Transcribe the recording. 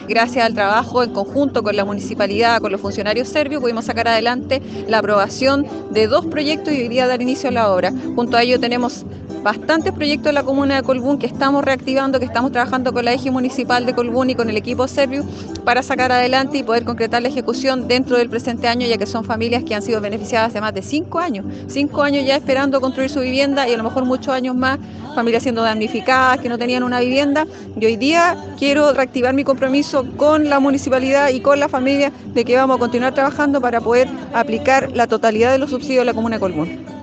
gracias al trabajo en conjunto con la municipalidad, con los funcionarios serbios, pudimos sacar adelante la aprobación de 2 proyectos y hoy día dar inicio a la obra. Junto a ello tenemos bastantes proyectos en la comuna de Colbún que estamos reactivando, que estamos trabajando con la eje municipal de Colbún y con el equipo serbio para sacar adelante y poder concretar la ejecución dentro del presente año, ya que son familias que han sido beneficiadas hace más de 5 años. 5 años ya esperando construir su vivienda y a lo mejor muchos años más, familias siendo damnificadas, que no tenían una vivienda. Y hoy día quiero reactivar mi compromiso con la municipalidad y con la familia de que vamos a continuar trabajando para poder aplicar la totalidad de los subsidios a la comuna de Colbún.